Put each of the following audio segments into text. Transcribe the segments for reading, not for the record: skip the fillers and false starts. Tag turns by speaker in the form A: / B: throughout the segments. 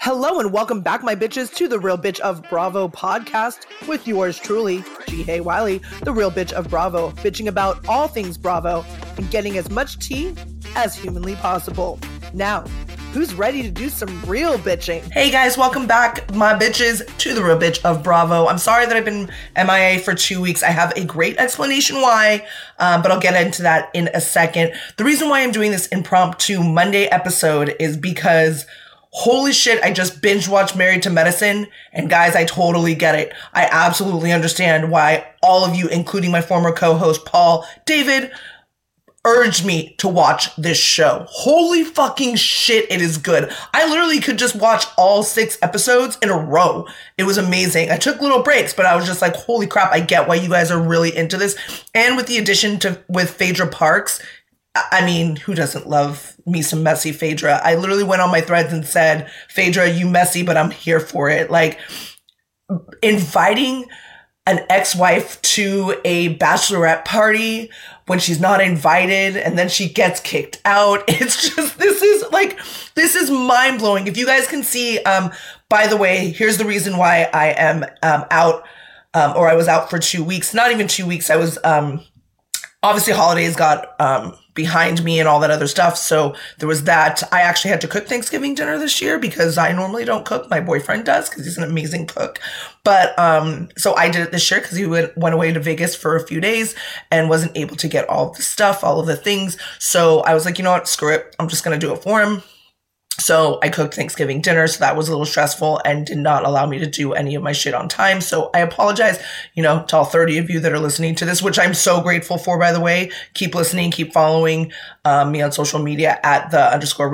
A: Hello and welcome back, my bitches, to the Real Bitch of Bravo podcast with yours truly, G. Wiley, the Real Bitch of Bravo, bitching about all things Bravo and getting as much tea as humanly possible. Now, who's ready to do some real bitching?
B: Hey guys, welcome back, my bitches, to the Real Bitch of Bravo. I'm sorry that I've been MIA for 2 weeks. I have a great explanation why, but I'll get into that in a second. The reason why I'm doing this impromptu Monday episode is because holy shit, I just binge watched Married to Medicine, and guys, I totally get it. I absolutely understand why all of you, including my former co-host Paul David, urged me to watch this show. Holy fucking shit, it is good. I literally could just watch all 6 episodes in a row. It was amazing. I took little breaks, but I was just like, holy crap, I get why you guys are really into this. And with the addition with Phaedra Parks, I mean, who doesn't love me some messy Phaedra? I literally went on my threads and said, Phaedra, you messy, but I'm here for it. Like, inviting an ex-wife to a bachelorette party when she's not invited and then she gets kicked out. It's just, this is mind-blowing. If you guys can see, by the way, here's the reason why I am out, or I was out for 2 weeks. Not even 2 weeks. I was, obviously holidays got behind me and all that other stuff. So there was that. I actually had to cook Thanksgiving dinner this year because I normally don't cook. My boyfriend does because he's an amazing cook. But so I did it this year because he went away to Vegas for a few days and wasn't able to get all of the stuff, all of the things. So I was like, you know what, screw it. I'm just going to do it for him. So I cooked Thanksgiving dinner, so that was a little stressful and did not allow me to do any of my shit on time. So I apologize, to all 30 of you that are listening to this, which I'm so grateful for, by the way. Keep listening, keep following me on social media at the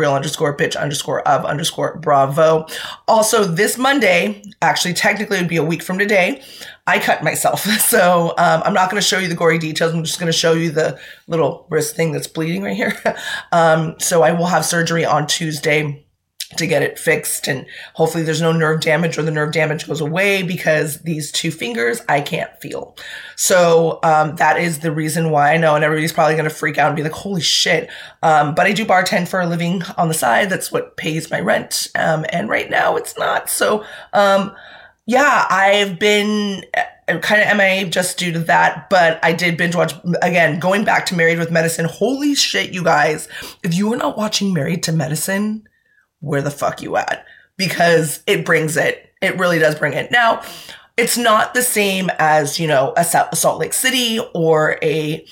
B: _real_bitch_of_bravo. Also, this Monday, actually technically it would be a week from today, I cut myself. So I'm not going to show you the gory details. I'm just going to show you the little wrist thing that's bleeding right here. So I will have surgery on Tuesday to get it fixed. And hopefully there's no nerve damage or the nerve damage goes away because these 2 fingers I can't feel. So that is the reason why I know. And everybody's probably going to freak out and be like, holy shit. But I do bartend for a living on the side. That's what pays my rent. And right now it's not. So yeah, I've been kind of MIA just due to that, but I did binge watch, again, going back to Married with Medicine. Holy shit, you guys. If you are not watching Married to Medicine, where the fuck you at? Because it brings it. It really does bring it. Now, it's not the same as, a Salt Lake City or a,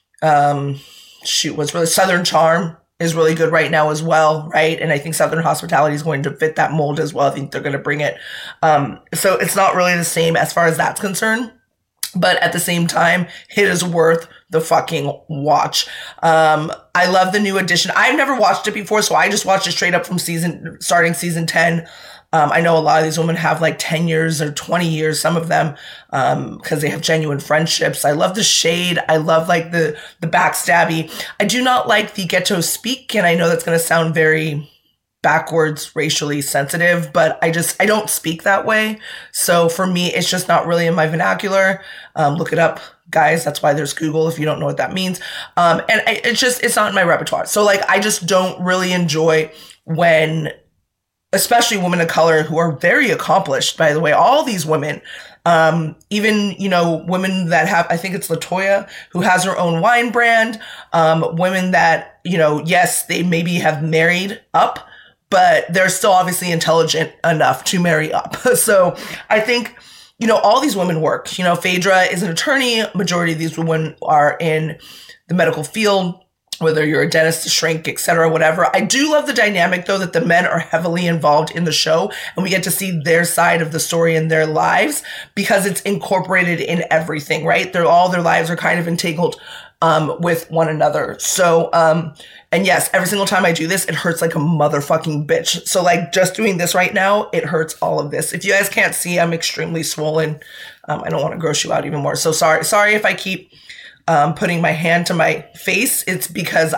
B: Southern Charm is really good right now as well, right? And I think Southern Hospitality is going to fit that mold as well. I think they're going to bring it. So it's not really the same as far as that's concerned. But at the same time, it is worth the fucking watch. I love the new edition. I've never watched it before, so I just watched it straight up from starting season 10. I know a lot of these women have like 10 years or 20 years, some of them, because they have genuine friendships. I love the shade. I love like the backstabby. I do not like the ghetto speak, and I know that's going to sound very backwards, racially sensitive, but I don't speak that way. So for me, it's just not really in my vernacular. Look it up, guys. That's why there's Google if you don't know what that means. And it's not in my repertoire. So like, I just don't really enjoy when, especially women of color who are very accomplished, by the way, all these women, even, women that have, I think it's LaToya, who has her own wine brand, women that, yes, they maybe have married up, but they're still obviously intelligent enough to marry up. So I think, all these women work. Phaedra is an attorney. Majority of these women are in the medical field, whether you're a dentist, a shrink, etc., whatever. I do love the dynamic, though, that the men are heavily involved in the show, and we get to see their side of the story in their lives because it's incorporated in everything, right? All their lives are kind of entangled with one another. So, and yes, every single time I do this, it hurts like a motherfucking bitch. So like just doing this right now, it hurts all of this. If you guys can't see, I'm extremely swollen. I don't want to gross you out even more. So sorry if I keep putting my hand to my face. It's because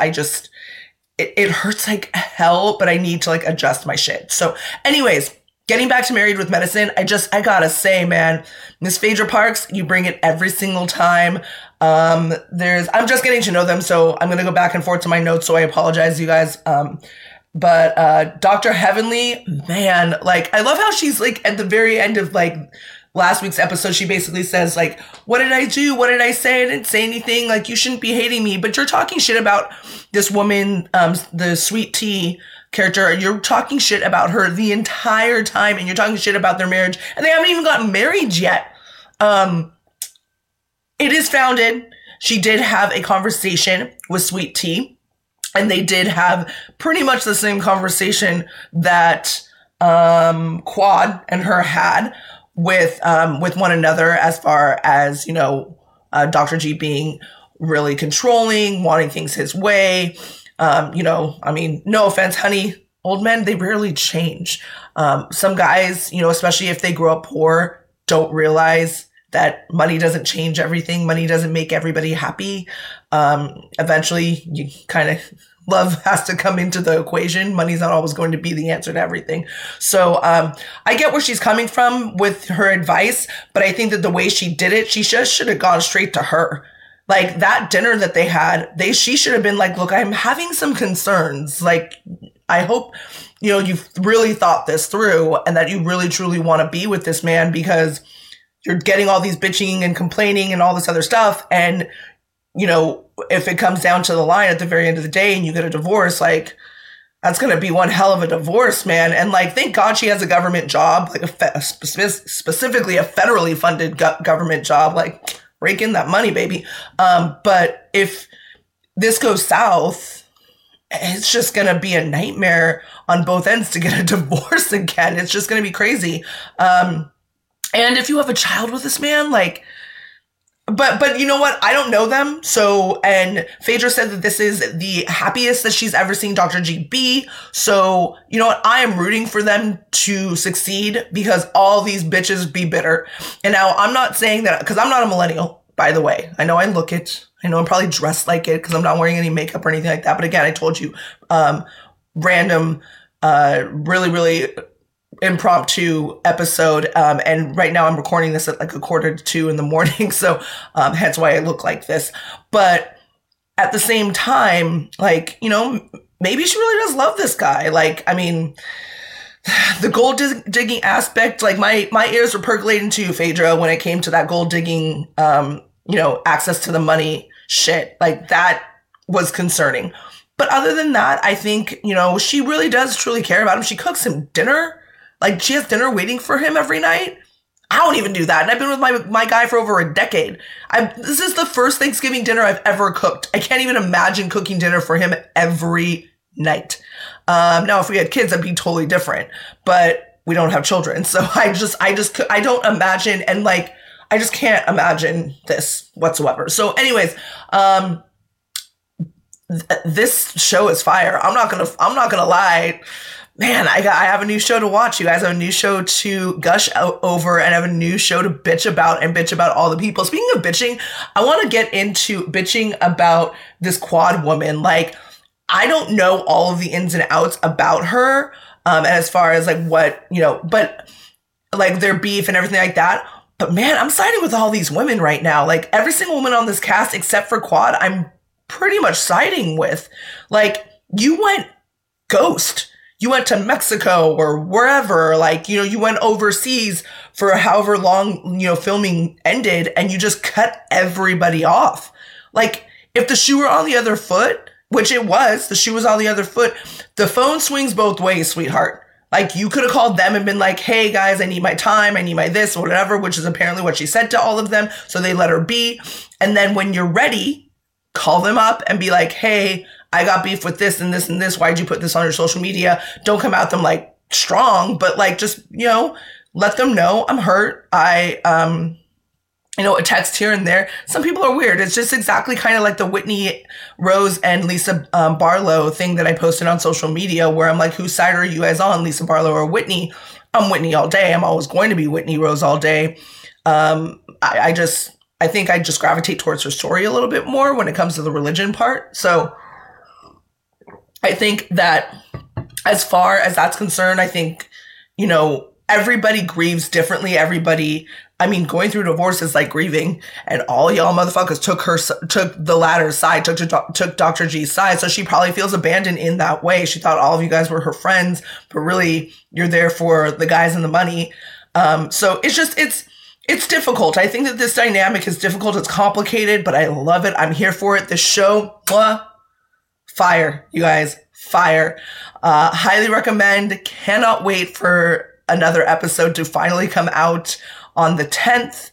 B: it hurts like hell, but I need to like adjust my shit. So anyways, getting back to Married with Medicine, I gotta say, man, Miss Phaedra Parks, you bring it every single time. I'm just getting to know them, so I'm gonna go back and forth to my notes, so I apologize, you guys. But Dr. Heavenly, man, like, I love how she's like at the very end of like last week's episode, she basically says like, what did I do? What did I say? I didn't say anything. Like, you shouldn't be hating me, but you're talking shit about this woman, the Sweet Tea character. You're talking shit about her the entire time, and you're talking shit about their marriage, and they haven't even gotten married yet. It is founded. She did have a conversation with Sweet Tea. And they did have pretty much the same conversation that Quad and her had with one another, as far as, you know, Dr. G being really controlling, wanting things his way. You know, I mean, no offense, honey, old men, they rarely change. Some guys, you know, especially if they grow up poor, don't realize that money doesn't change everything. Money doesn't make everybody happy. Eventually, you kind of, love has to come into the equation. Money's not always going to be the answer to everything. So I get where she's coming from with her advice, but I think that the way she did it, she just should have gone straight to her. Like, that dinner that they had, she should have been like, look, I'm having some concerns. Like, I hope, you know, you've really thought this through and that you really truly want to be with this man, because you're getting all these bitching and complaining and all this other stuff. And, you know, if it comes down to the line at the very end of the day and you get a divorce, like, that's going to be one hell of a divorce, man. And like, thank God she has a government job, like specifically a federally funded government job, like, rake in that money, baby. But if this goes south, it's just going to be a nightmare on both ends to get a divorce again. It's just going to be crazy. And if you have a child with this man, like, but you know what? I don't know them. So, and Phaedra said that this is the happiest that she's ever seen Dr. G be. So, you know what? I am rooting for them to succeed, because all these bitches be bitter. And now I'm not saying that, because I'm not a millennial, by the way. I know I look it. I know I'm probably dressed like it because I'm not wearing any makeup or anything like that. But again, I told you, random, really, really impromptu episode. And right now I'm recording this at like 1:45 in the morning. So, hence why I look like this. But at the same time, like, you know, maybe she really does love this guy. Like, I mean, the gold digging aspect, like my ears were percolating to Phaedra when it came to that gold digging, you know, access to the money shit. Like, that was concerning. But other than that, I think, you know, she really does truly care about him. She cooks him dinner. Like, she has dinner waiting for him every night. I don't even do that. And I've been with my guy for over a decade. This is the first Thanksgiving dinner I've ever cooked. I can't even imagine cooking dinner for him every night. Now, if we had kids, that'd be totally different. But we don't have children. So I don't imagine, and like, I just can't imagine this whatsoever. So anyways, this show is fire. I'm not gonna lie. Man, I have a new show to watch. You guys have a new show to gush over, and I have a new show to bitch about all the people. Speaking of bitching, I want to get into bitching about this Quad woman. Like, I don't know all of the ins and outs about her, and as far as like what, you know, but like their beef and everything like that. But man, I'm siding with all these women right now. Like, every single woman on this cast except for Quad, I'm pretty much siding with. Like, you went ghost. You went to Mexico or wherever, like, you know, you went overseas for however long, you know, filming ended, and you just cut everybody off. Like, if the shoe were on the other foot, which it was, the shoe was on the other foot, the phone swings both ways, sweetheart. Like, you could have called them and been like, hey guys, I need my time, I need my this, or whatever, which is apparently what she said to all of them. So they let her be. And then when you're ready, call them up and be like, hey, I got beef with this and this and this. Why'd you put this on your social media? Don't come at them like strong, but like, just, you know, let them know I'm hurt. You know, a text here and there. Some people are weird. It's just exactly kind of like the Whitney Rose and Lisa Barlow thing that I posted on social media, where I'm like, whose side are you guys on, Lisa Barlow or Whitney? I'm Whitney all day. I'm always going to be Whitney Rose all day. I think I just gravitate towards her story a little bit more when it comes to the religion part. So I think that as far as that's concerned, I think, you know, everybody grieves differently. Everybody I mean, going through divorce is like grieving, and all y'all motherfuckers took the latter's side, took Dr. G's side. So she probably feels abandoned in that way. She thought all of you guys were her friends, but really you're there for the guys and the money. So it's difficult. I think that this dynamic is difficult. It's complicated, but I love it. I'm here for it. This show, fire, you guys, fire. Highly recommend. Cannot wait for another episode to finally come out on the 10th,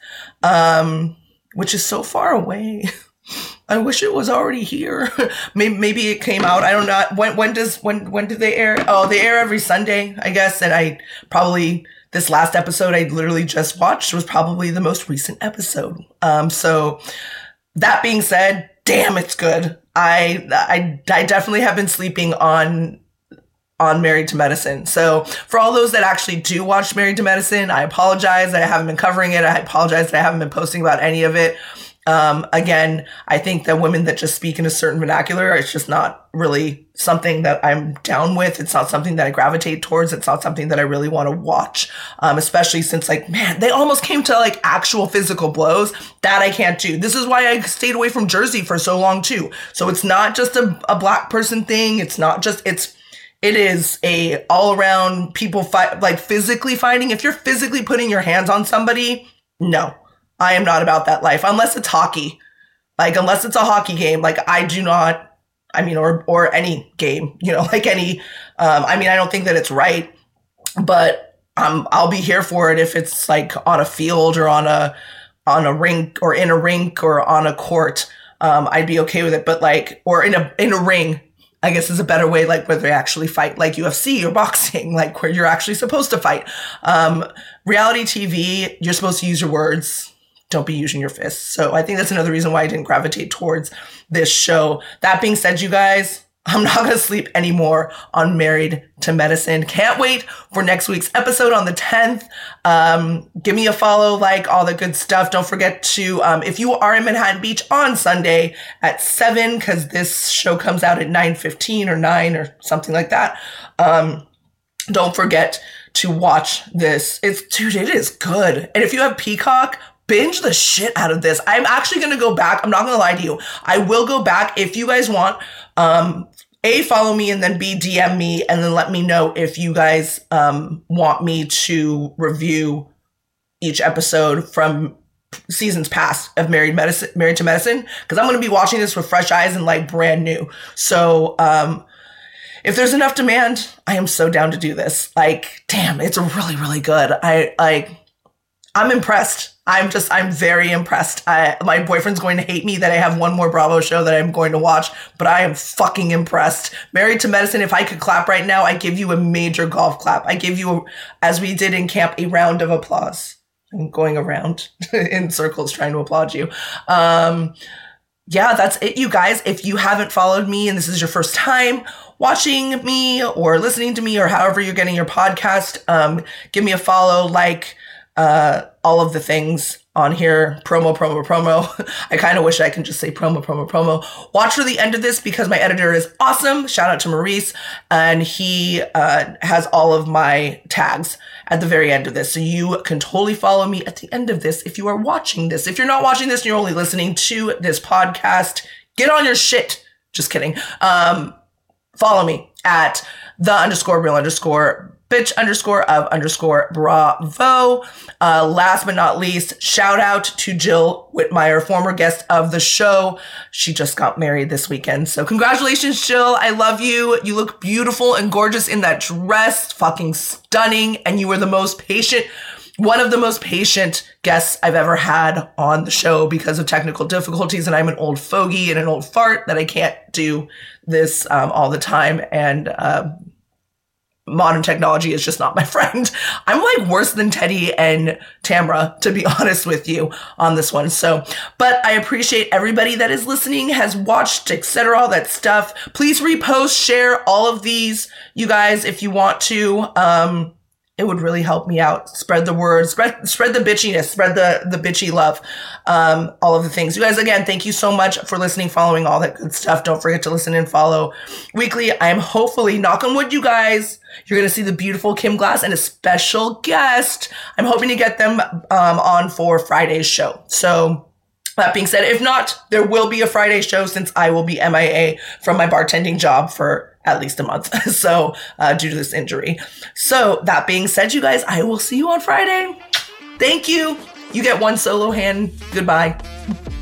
B: which is so far away. I wish it was already here. Maybe it came out. I don't know. When did they air? Oh, they air every Sunday, I guess. And this last episode I literally just watched was probably the most recent episode. So that being said, damn, it's good. I definitely have been sleeping on Married to Medicine. So for all those that actually do watch Married to Medicine, I apologize that I haven't been covering it. I apologize that I haven't been posting about any of it. Again, I think that women that just speak in a certain vernacular, it's just not really something that I'm down with. It's not something that I gravitate towards. It's not something that I really want to watch. Especially since they almost came to actual physical blows that I can't do. This is why I stayed away from Jersey for so long too. So it's not just a black person thing. It's not just, it is a all around people fight, physically fighting. If you're physically putting your hands on somebody, no, I am not about that life. Unless it's hockey, unless it's a hockey game, I do not, or any game, any, I don't think that it's right, but, I'll be here for it if it's on a field or on a rink or in a rink or on a court. I'd be okay with it, but or in a ring, I guess is a better way, where they actually fight, UFC or boxing, where you're actually supposed to fight. Reality TV, you're supposed to use your words. Don't be using your fists. So I think that's another reason why I didn't gravitate towards this show. That being said, you guys, I'm not going to sleep anymore on Married to Medicine. Can't wait for next week's episode on the 10th. Give me a follow, all the good stuff. Don't forget to, if you are in Manhattan Beach on Sunday at 7, because this show comes out at 9:15 or 9 or something like that. Don't forget to watch this. It is good. And if you have Peacock, binge the shit out of this. I'm actually going to go back. I'm not going to lie to you. I will go back if you guys want. A, follow me, and then B, DM me, and then let me know if you guys want me to review each episode from seasons past of Married to Medicine, because I'm going to be watching this with fresh eyes and brand new. So if there's enough demand, I am so down to do this. Damn, it's really, really good. I'm impressed. I'm very impressed. My boyfriend's going to hate me that I have one more Bravo show that I'm going to watch, but I am fucking impressed. Married to Medicine, if I could clap right now, I give you a major golf clap. I give you, as we did in camp, a round of applause. I'm going around in circles trying to applaud you. Yeah, that's it, you guys. If you haven't followed me and this is your first time watching me or listening to me or however you're getting your podcast, give me a follow, all of the things on here. Promo. I kind of wish I can just say promo. Watch for the end of this because my editor is awesome. Shout out to Maurice. And he has all of my tags at the very end of this. So you can totally follow me at the end of this if you are watching this. If you're not watching this and you're only listening to this podcast, get on your shit. Just kidding. Follow me at _real_bitch_of_Bravo. Last but not least, shout out to Jill Whitmire, former guest of the show. She just got married this weekend. So congratulations, Jill. I love you. You look beautiful and gorgeous in that dress. Fucking stunning. And you were one of the most patient guests I've ever had on the show because of technical difficulties. And I'm an old fogey and an old fart that I can't do this all the time. And modern technology is just not my friend. I'm worse than Teddy and Tamra, to be honest with you, on this one. So, but I appreciate everybody that is listening, has watched, etc., all that stuff. Please repost, share all of these, you guys, if you want to. it would really help me out. Spread the word, spread the bitchiness, spread the bitchy love, all of the things. You guys, again, thank you so much for listening, following, all that good stuff. Don't forget to listen and follow weekly. I am hopefully, knock on wood, you guys, you're going to see the beautiful Kim Glass and a special guest. I'm hoping to get them on for Friday's show. So that being said, if not, there will be a Friday show since I will be MIA from my bartending job for at least a month. So, due to this injury. So that being said, you guys, I will see you on Friday. Thank you. You get one solo hand. Goodbye.